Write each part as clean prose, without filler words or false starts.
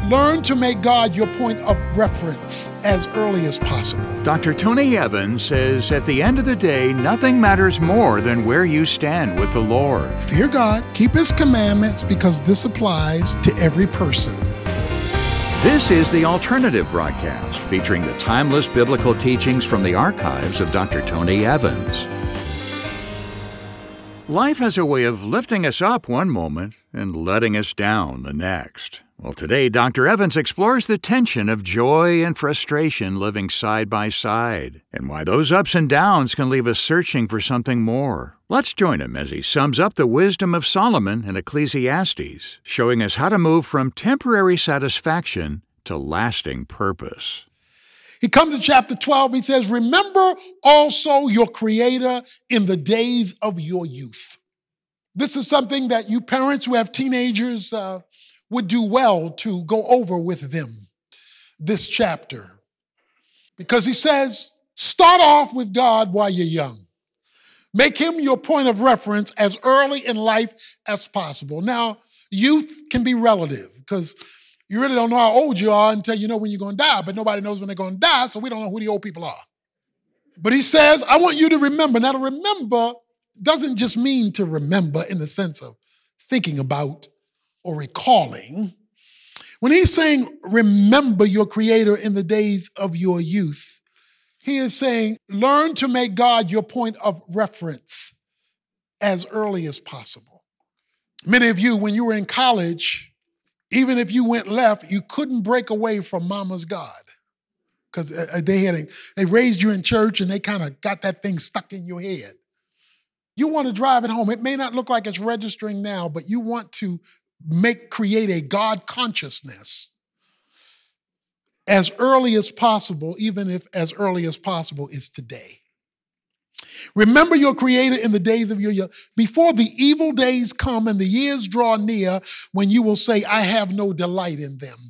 Learn to make God your point of reference as early as possible. Dr. Tony Evans says at the end of the day, nothing matters more than where you stand with the Lord. Fear God, keep His commandments, because this applies to every person. This is The Alternative Broadcast, featuring the timeless biblical teachings from the archives of Dr. Tony Evans. Life has a way of lifting us up one moment and letting us down the next. Well, today, Dr. Evans explores the tension of joy and frustration living side by side, and why those ups and downs can leave us searching for something more. Let's join him as he sums up the wisdom of Solomon in Ecclesiastes, showing us how to move from temporary satisfaction to lasting purpose. He comes to chapter 12, he says, remember also your Creator in the days of your youth. This is something that you parents who have teenagers would do well to go over with them, this chapter. Because he says, start off with God while you're young. Make Him your point of reference as early in life as possible. Now, youth can be relative, because you really don't know how old you are until you know when you're going to die, but nobody knows when they're going to die, so we don't know who the old people are. But he says, I want you to remember. Now, to remember doesn't just mean to remember in the sense of thinking about or recalling. When he's saying, remember your Creator in the days of your youth, he is saying, learn to make God your point of reference as early as possible. Many of you, when you were in college, even if you went left, you couldn't break away from Mama's God, because they raised you in church and they kind of got that thing stuck in your head. You want to drive it home. It may not look like it's registering now, but you want to create a God consciousness as early as possible, even if as early as possible is today. Remember your Creator in the days of your youth, before the evil days come and the years draw near when you will say, I have no delight in them.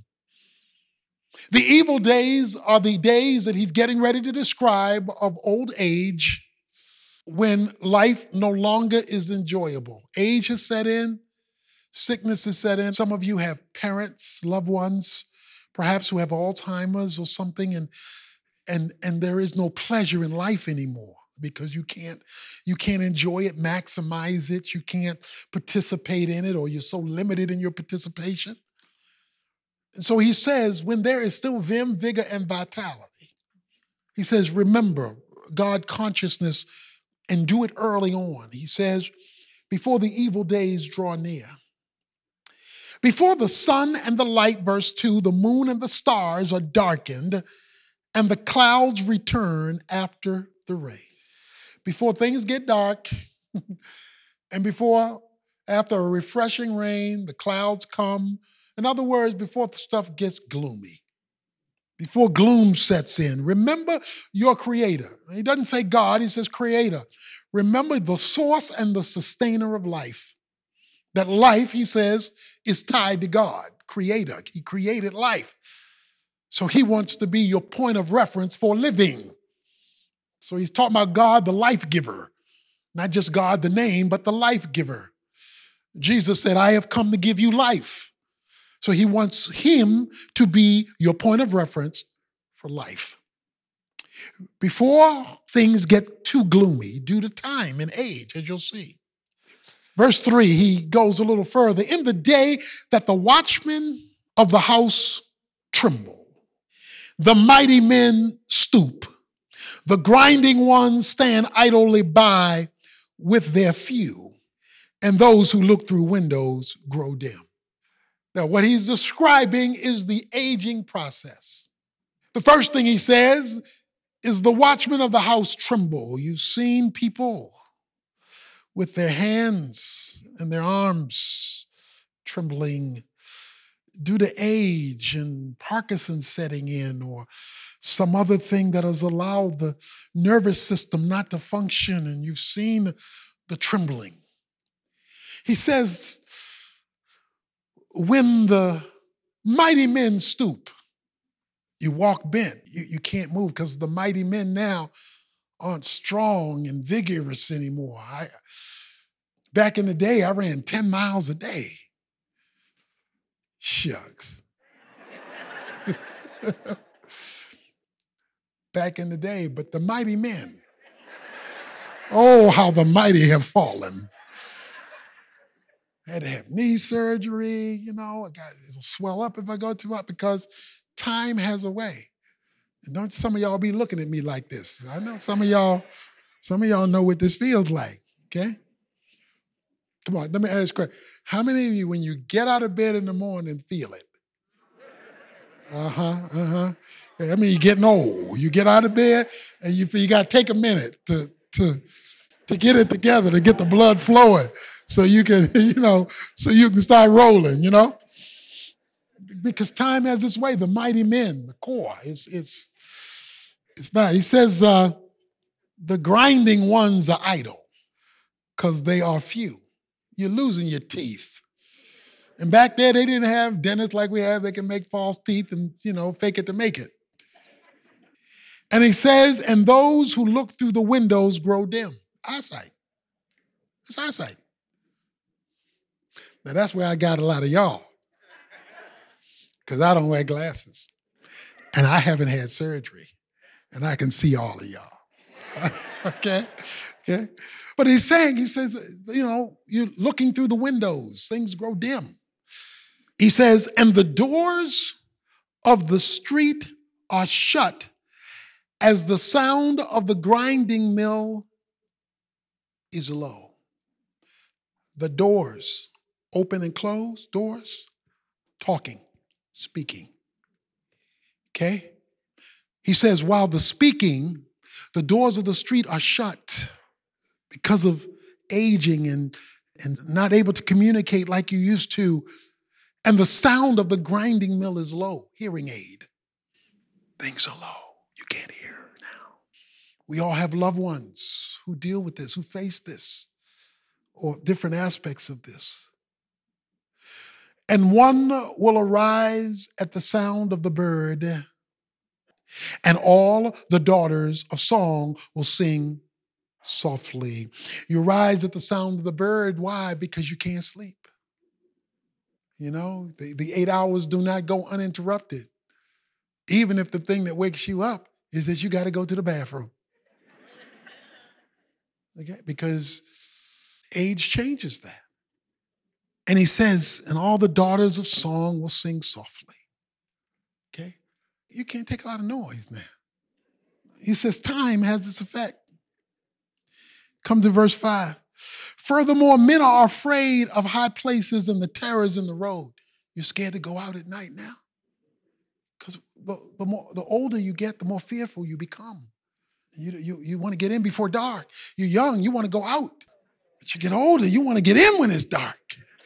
The evil days are the days that he's getting ready to describe of old age, when life no longer is enjoyable. Age has set in, sickness has set in. Some of you have parents, loved ones, perhaps who have Alzheimer's or something, and there is no pleasure in life anymore, because you can't enjoy it, maximize it, you can't participate in it, or you're so limited in your participation. And so he says, when there is still vim, vigor, and vitality, he says, remember God consciousness and do it early on. He says, before the evil days draw near. Before the sun and the light, verse 2, the moon and the stars are darkened, and the clouds return after the rain. Before things get dark, and after a refreshing rain, the clouds come. In other words, before stuff gets gloomy, before gloom sets in, remember your Creator. He doesn't say God, he says Creator. Remember the source and the sustainer of life. That life, he says, is tied to God, Creator. He created life. So he wants to be your point of reference for living. So he's talking about God, the life giver. Not just God, the name, but the life giver. Jesus said, I have come to give you life. So he wants him to be your point of reference for life. Before things get too gloomy due to time and age, as you'll see. Verse 3, he goes a little further. In the day that the watchmen of the house tremble, the mighty men stoop, the grinding ones stand idly by with their few, and those who look through windows grow dim. Now, what he's describing is the aging process. The first thing he says is the watchmen of the house tremble. You've seen people with their hands and their arms trembling due to age and Parkinson's setting in, or some other thing that has allowed the nervous system not to function, and you've seen the trembling. He says, when the mighty men stoop, you walk bent. You can't move, because the mighty men now aren't strong and vigorous anymore. Back in the day, I ran 10 miles a day. Shucks. Back in the day, but the mighty men. Oh, how the mighty have fallen. I had to have knee surgery, it'll swell up if I go too hot because time has a way. And don't some of y'all be looking at me like this. I know some of y'all know what this feels like, okay? Come on, let me ask you a question. How many of you, when you get out of bed in the morning, feel it? I mean, you're getting old. You get out of bed and you got to take a minute to get it together, to get the blood flowing so you can, so you can start rolling, Because time has its way. The mighty men, the core, it's not. He says the grinding ones are idle because they are few. You're losing your teeth. And back there, they didn't have dentists like we have. They can make false teeth and, fake it to make it. And he says, and those who look through the windows grow dim. Eyesight. It's eyesight. Now, that's where I got a lot of y'all. Because I don't wear glasses. And I haven't had surgery. And I can see all of y'all. Okay? But he says, you're looking through the windows. Things grow dim. He says, and the doors of the street are shut as the sound of the grinding mill is low. The doors, open and close, doors, talking, speaking. Okay? He says, while the speaking, the doors of the street are shut because of aging and not able to communicate like you used to. And the sound of the grinding mill is low, hearing aid. Things are low. You can't hear now. We all have loved ones who deal with this, who face this, or different aspects of this. And one will arise at the sound of the bird, and all the daughters of song will sing softly. You rise at the sound of the bird. Why? Because you can't sleep. The 8 hours do not go uninterrupted. Even if the thing that wakes you up is that you got to go to the bathroom. Okay? Because age changes that. And he says, and all the daughters of song will sing softly. Okay? You can't take a lot of noise now. He says time has this effect. Comes in verse 5. Furthermore, men are afraid of high places and the terrors in the road. You're scared to go out at night now? Because the older you get, the more fearful you become. You want to get in before dark. You're young, you want to go out. But you get older, you want to get in when it's dark.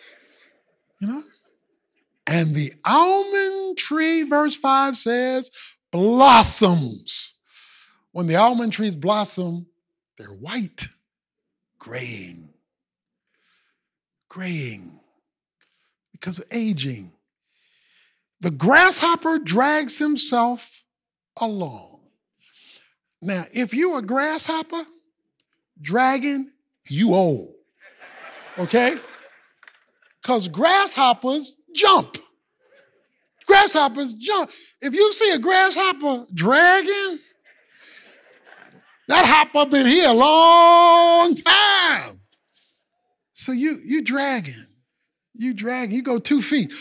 And the almond tree, verse 5 says, blossoms. When the almond trees blossom, they're white, graying because of aging. The grasshopper drags himself along. Now, if you're a grasshopper dragging, you old, okay? Because grasshoppers jump. Grasshoppers jump. If you see a grasshopper dragging, that hopper been here a long time. So you dragging. You go 2 feet.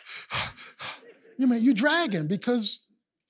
You dragging because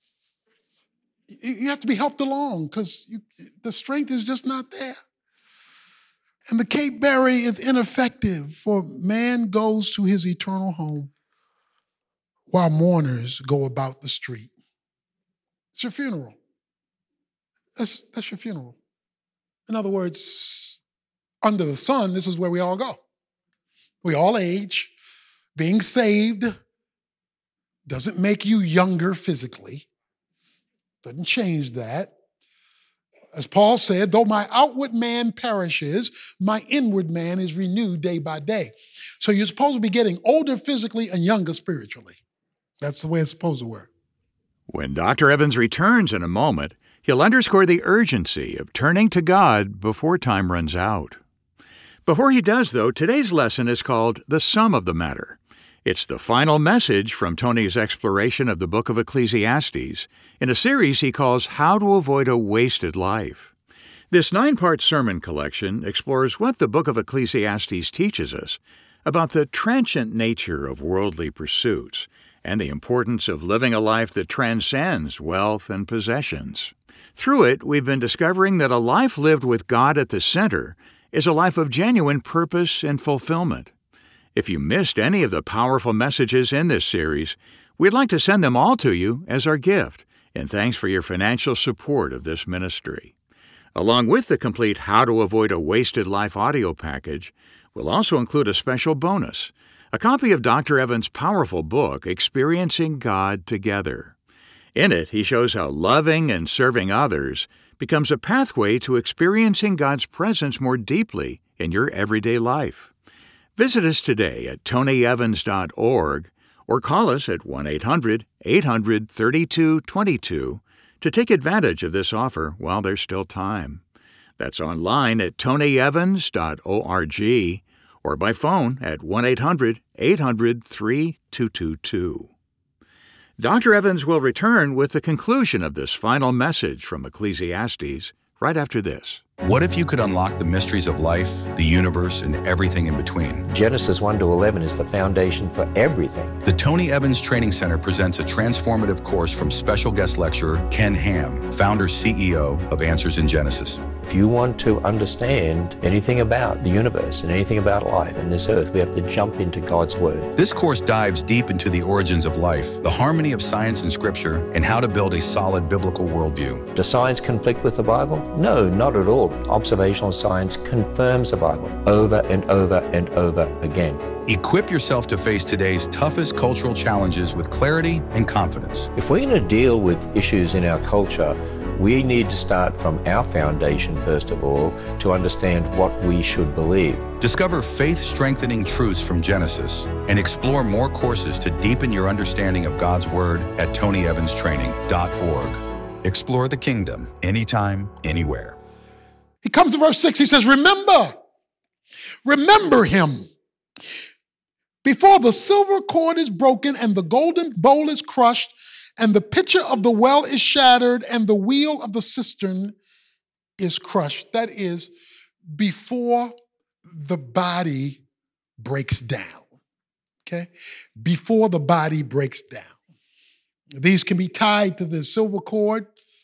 you have to be helped along because the strength is just not there. And the Cape Berry is ineffective, for man goes to his eternal home while mourners go about the street. It's your funeral. That's your funeral. In other words, under the sun, this is where we all go. We all age. Being saved doesn't make you younger physically. Doesn't change that. As Paul said, though my outward man perishes, my inward man is renewed day by day. So you're supposed to be getting older physically and younger spiritually. That's the way it's supposed to work. When Dr. Evans returns in a moment, he'll underscore the urgency of turning to God before time runs out. Before he does, though, today's lesson is called The Sum of the Matter. It's the final message from Tony's exploration of the book of Ecclesiastes in a series he calls How to Avoid a Wasted Life. This 9-part sermon collection explores what the book of Ecclesiastes teaches us about the transient nature of worldly pursuits and the importance of living a life that transcends wealth and possessions. Through it, we've been discovering that a life lived with God at the center is a life of genuine purpose and fulfillment. If you missed any of the powerful messages in this series, we'd like to send them all to you as our gift, and thanks for your financial support of this ministry. Along with the complete How to Avoid a Wasted Life audio package, we'll also include a special bonus, a copy of Dr. Evans' powerful book, Experiencing God Together. In it, he shows how loving and serving others becomes a pathway to experiencing God's presence more deeply in your everyday life. Visit us today at tonyevans.org or call us at 1-800-800-3222 to take advantage of this offer while there's still time. That's online at tonyevans.org or by phone at 1-800-800-3222. Dr. Evans will return with the conclusion of this final message from Ecclesiastes right after this. What if you could unlock the mysteries of life, the universe, and everything in between? Genesis 1 to 11 is the foundation for everything. The Tony Evans Training Center presents a transformative course from special guest lecturer Ken Ham, founder CEO of Answers in Genesis. If you want to understand anything about the universe and anything about life and this earth, we have to jump into God's Word. This course dives deep into the origins of life, the harmony of science and scripture, and how to build a solid biblical worldview. Does science conflict with the Bible? No, not at all. Observational science confirms the Bible over and over and over again. Equip yourself to face today's toughest cultural challenges with clarity and confidence. If we're going to deal with issues in our culture, we need to start from our foundation, first of all, to understand what we should believe. Discover faith-strengthening truths from Genesis and explore more courses to deepen your understanding of God's Word at TonyEvansTraining.org. Explore the kingdom anytime, anywhere. He comes to verse 6, he says, remember him. Before the silver cord is broken and the golden bowl is crushed and the pitcher of the well is shattered and the wheel of the cistern is crushed. That is, before the body breaks down, okay? Before the body breaks down. These can be tied to the silver cord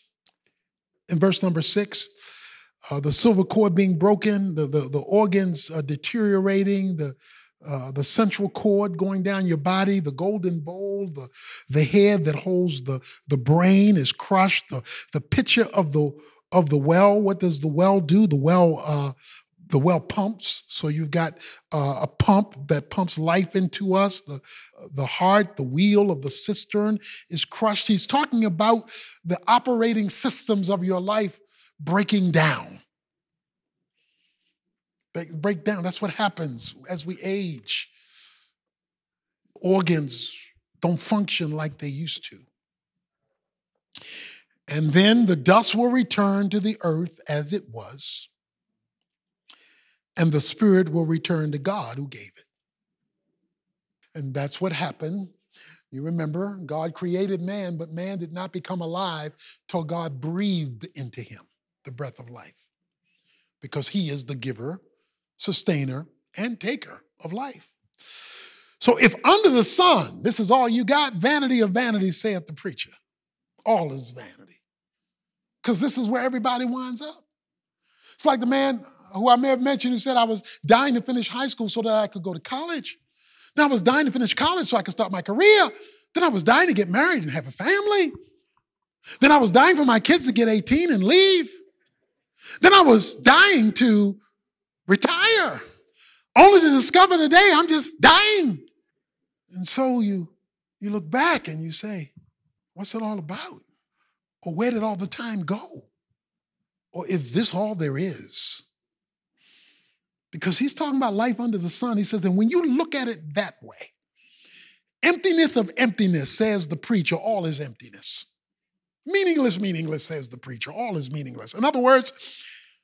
in verse number 6. The silver cord being broken, the organs are deteriorating, the central cord going down your body, the golden bowl, the head that holds the brain is crushed, the pitcher of the well. What does the well do? The well pumps. So you've got a pump that pumps life into us. The heart, the wheel of the cistern is crushed. He's talking about the operating systems of your life breaking down. Break down. That's what happens as we age. Organs don't function like they used to. And then the dust will return to the earth as it was, and the spirit will return to God who gave it. And that's what happened. You remember, God created man, but man did not become alive till God breathed into him the breath of life, because he is the giver, sustainer, and taker of life. So if under the sun, this is all you got, vanity of vanities, saith the preacher. All is vanity. Because this is where everybody winds up. It's like the man who I may have mentioned who said, I was dying to finish high school so that I could go to college. Then I was dying to finish college so I could start my career. Then I was dying to get married and have a family. Then I was dying for my kids to get 18 and leave. Then I was dying to retire, only to discover today I'm just dying. And so you look back and you say, what's it all about? Or where did all the time go? Or is this all there is? Because he's talking about life under the sun. He says, and when you look at it that way, emptiness of emptiness, says the preacher, all is emptiness. Meaningless, says the preacher, all is meaningless. In other words,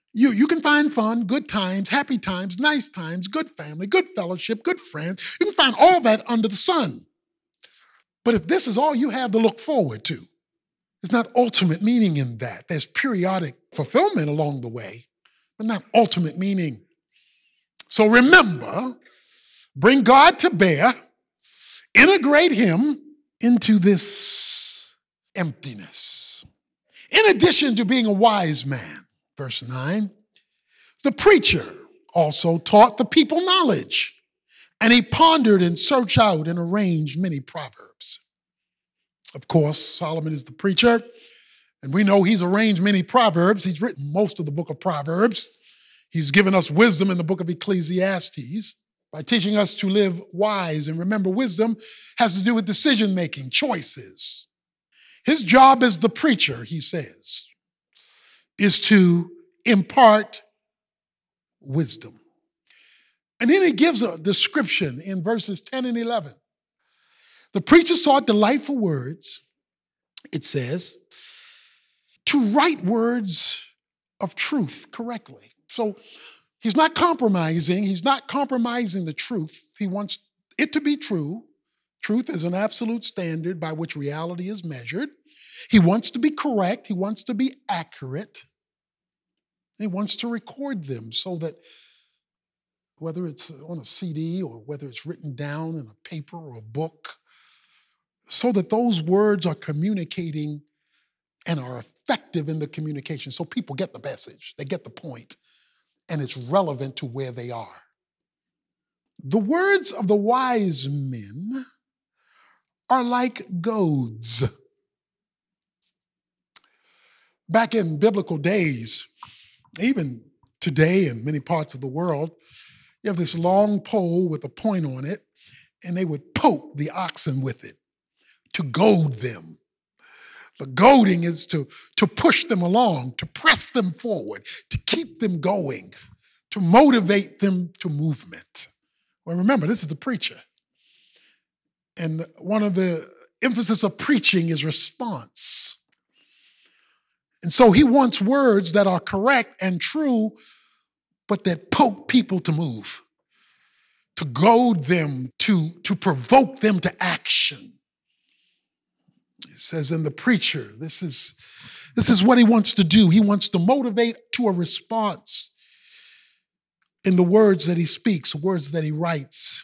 You can find fun, good times, happy times, nice times, good family, good fellowship, good friends. You can find all that under the sun. But if this is all you have to look forward to, there's not ultimate meaning in that. There's periodic fulfillment along the way, but not ultimate meaning. So remember, bring God to bear, integrate him into this emptiness. In addition to being a wise man, verse 9, the preacher also taught the people knowledge, and he pondered and searched out and arranged many proverbs. Of course, Solomon is the preacher, and we know he's arranged many proverbs. He's written most of the book of Proverbs. He's given us wisdom in the book of Ecclesiastes by teaching us to live wise. And remember, wisdom has to do with decision-making, choices. His job as the preacher, he says, is to impart wisdom. And then he gives a description in verses 10 and 11. The preacher sought delightful words, it says, to write words of truth correctly. So he's not compromising. He's not compromising the truth. He wants it to be true. Truth is an absolute standard by which reality is measured. He wants to be correct. He wants to be accurate. He wants to record them so that whether it's on a CD or whether it's written down in a paper or a book, so that those words are communicating and are effective in the communication. So people get the message, they get the point, and it's relevant to where they are. The words of the wise men are like goads. Back in biblical days, even today in many parts of the world, you have this long pole with a point on it, and they would poke the oxen with it to goad them. The goading is to push them along, to press them forward, to keep them going, to motivate them to movement. Well, remember, this is the preacher. And one of the emphasis of preaching is response. And so he wants words that are correct and true, but that poke people to move, to goad them, to provoke them to action. It says in the preacher, this is what he wants to do. He wants to motivate to a response in the words that he speaks, words that he writes.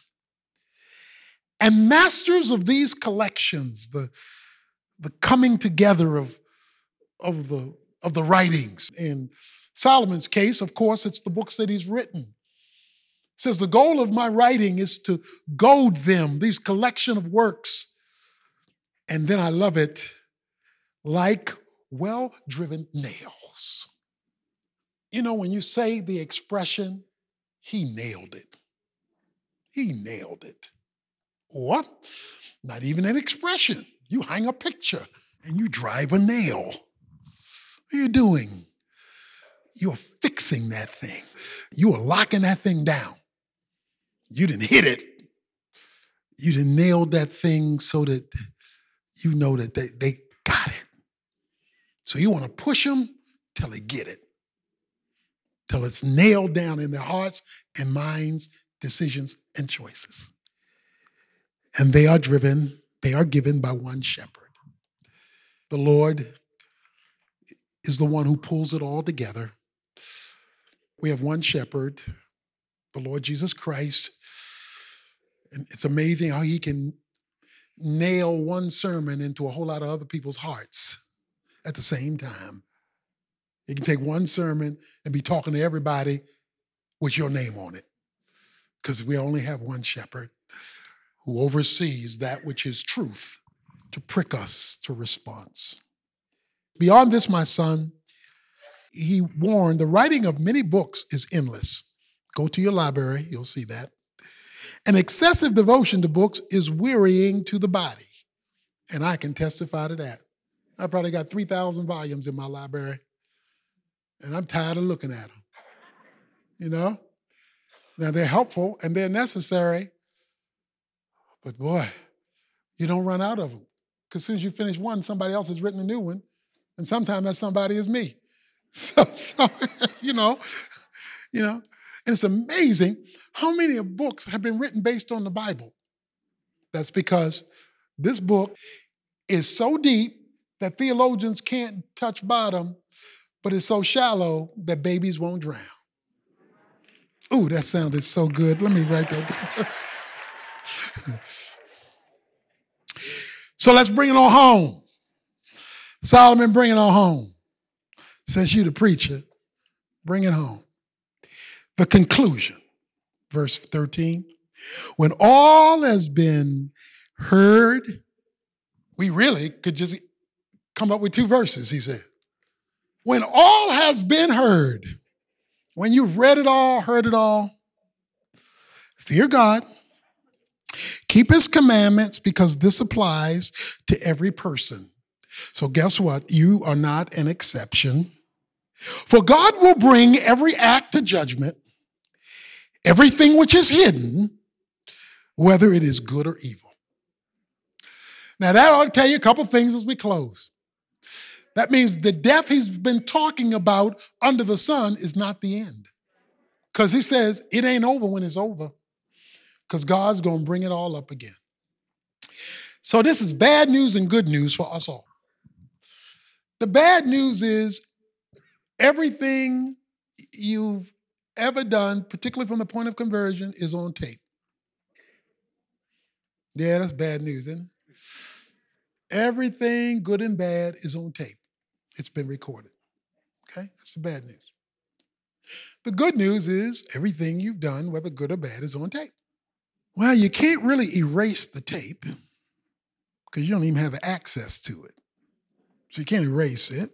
And masters of these collections, the coming together of the writings. In Solomon's case, of course, it's the books that he's written. It says the goal of my writing is to goad them, these collection of works. And then I love it, like well-driven nails. You know, when you say the expression, he nailed it. He nailed it. Or, not even an expression. You hang a picture and you drive a nail. What are you doing? You're fixing that thing. You are locking that thing down. You didn't hit it. You didn't nail that thing so that you know that they got it. So you want to push them till they get it, till it's nailed down in their hearts and minds, decisions, and choices. And they are given by one shepherd. The Lord is the one who pulls it all together. We have one shepherd, the Lord Jesus Christ. And it's amazing how he can nail one sermon into a whole lot of other people's hearts at the same time. He can take one sermon and be talking to everybody with your name on it, because we only have one shepherd who oversees that which is truth to prick us to response. Beyond this, my son, he warned, the writing of many books is endless. Go to your library, you'll see that. And excessive devotion to books is wearying to the body. And I can testify to that. I probably got 3,000 volumes in my library, and I'm tired of looking at them. You know? Now, they're helpful and they're necessary, but boy, you don't run out of them. Because as soon as you finish one, somebody else has written a new one, and sometimes that somebody is me. So you know, and it's amazing how many books have been written based on the Bible. That's because this book is so deep that theologians can't touch bottom, but it's so shallow that babies won't drown. Ooh, that sounded so good. Let me write that down. So let's bring it on home. Solomon, bring it on home. Since you're the preacher, bring it home. The conclusion, verse 13. When all has been heard, we really could just come up with 2 verses, he said. When all has been heard, when you've read it all, heard it all, fear God, keep his commandments, because this applies to every person. So guess what? You are not an exception. For God will bring every act to judgment, everything which is hidden, whether it is good or evil. Now that ought to tell you a couple things as we close. That means the death he's been talking about under the sun is not the end. Because he says it ain't over when it's over. Because God's going to bring it all up again. So this is bad news and good news for us all. The bad news is everything you've ever done, particularly from the point of conversion, is on tape. Yeah, that's bad news, isn't it? Everything good and bad is on tape. It's been recorded. Okay? That's the bad news. The good news is everything you've done, whether good or bad, is on tape. Well, you can't really erase the tape because you don't even have access to it. So you can't erase it.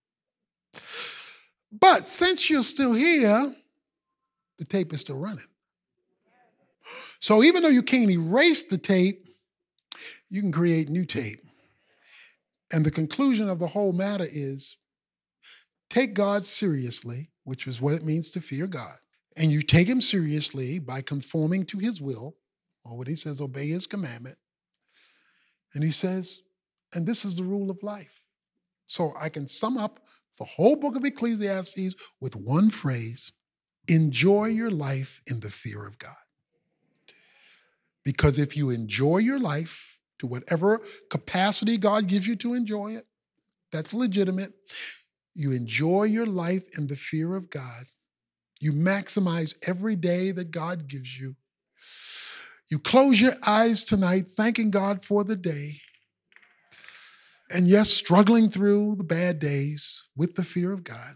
But since you're still here, the tape is still running. So even though you can't erase the tape, you can create new tape. And the conclusion of the whole matter is take God seriously, which is what it means to fear God. And you take him seriously by conforming to his will, or what he says, obey his commandment. And he says, and this is the rule of life. So I can sum up the whole book of Ecclesiastes with one phrase: enjoy your life in the fear of God. Because if you enjoy your life to whatever capacity God gives you to enjoy it, that's legitimate. You enjoy your life in the fear of God. You maximize every day that God gives you. You close your eyes tonight thanking God for the day. And yes, struggling through the bad days with the fear of God.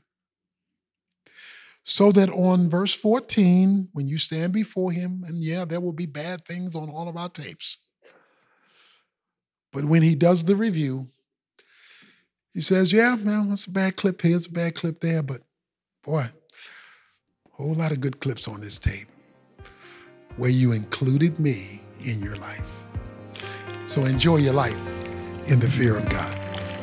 So that on verse 14, when you stand before him, and yeah, there will be bad things on all of our tapes. But when he does the review, he says, yeah, man, that's a bad clip here, it's a bad clip there, but boy, a whole lot of good clips on this tape where you included me in your life. So enjoy your life in the fear of God.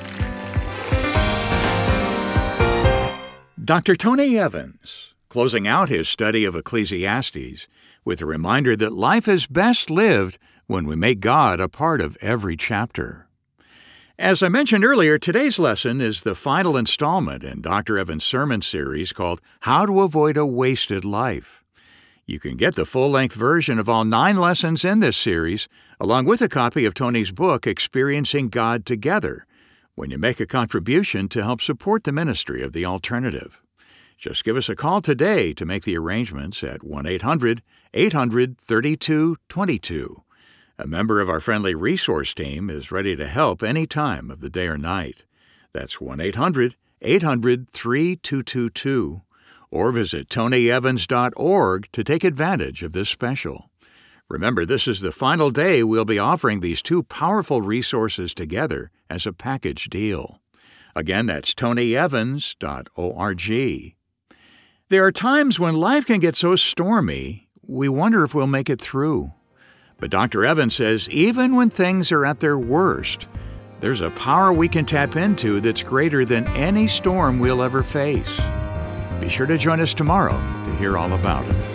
Dr. Tony Evans, closing out his study of Ecclesiastes with a reminder that life is best lived when we make God a part of every chapter. As I mentioned earlier, today's lesson is the final installment in Dr. Evans' sermon series called How to Avoid a Wasted Life. You can get the full-length version of all 9 lessons in this series, along with a copy of Tony's book, Experiencing God Together, when you make a contribution to help support the ministry of The Alternative. Just give us a call today to make the arrangements at 1-800-800-3222. A member of our friendly resource team is ready to help any time of the day or night. That's 1-800-800-3222. Or visit tonyevans.org to take advantage of this special. Remember, this is the final day we'll be offering these 2 powerful resources together as a package deal. Again, that's tonyevans.org. There are times when life can get so stormy, we wonder if we'll make it through. But Dr. Evans says even when things are at their worst, there's a power we can tap into that's greater than any storm we'll ever face. Be sure to join us tomorrow to hear all about it.